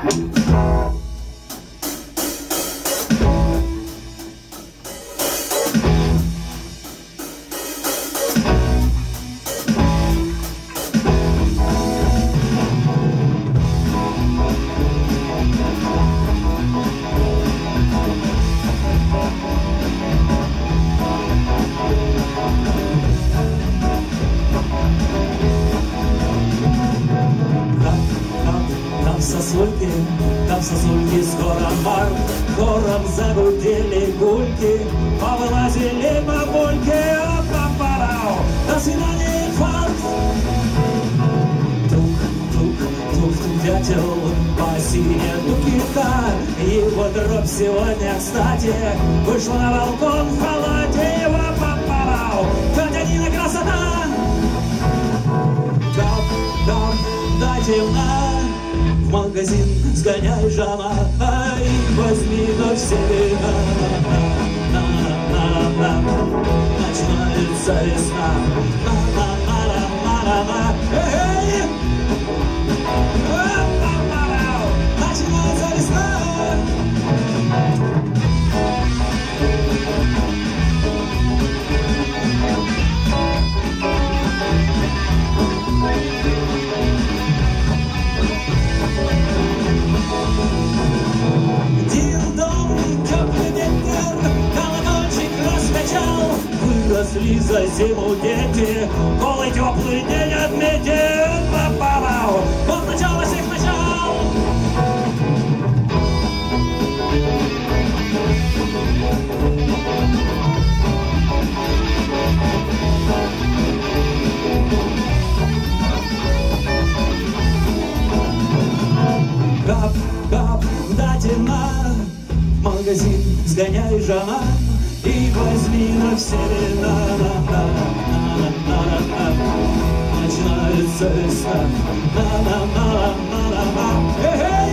Там сосульки скоро март, хором загудели гульки, повылазили бабульки, оп-па-парау, до свидания, инфаркт. Тук-тук дятел по сине тукика, его дробь сегодня, кстати, вышла на балкон в халате, его оп-па-парау, Катянина красота. Дам, дайте мне в магазин, сгоняй, жена, ай, возьми на все вина. Начинается весна. Эй! Начинается весна. Выросли за зиму дети, голый теплый день отметим. Па-па-пау, вот начало всех начал. Кап-кап, дайте на магазин, сгоняй, жена, и возьми на все вина. Начинается весна. Эй!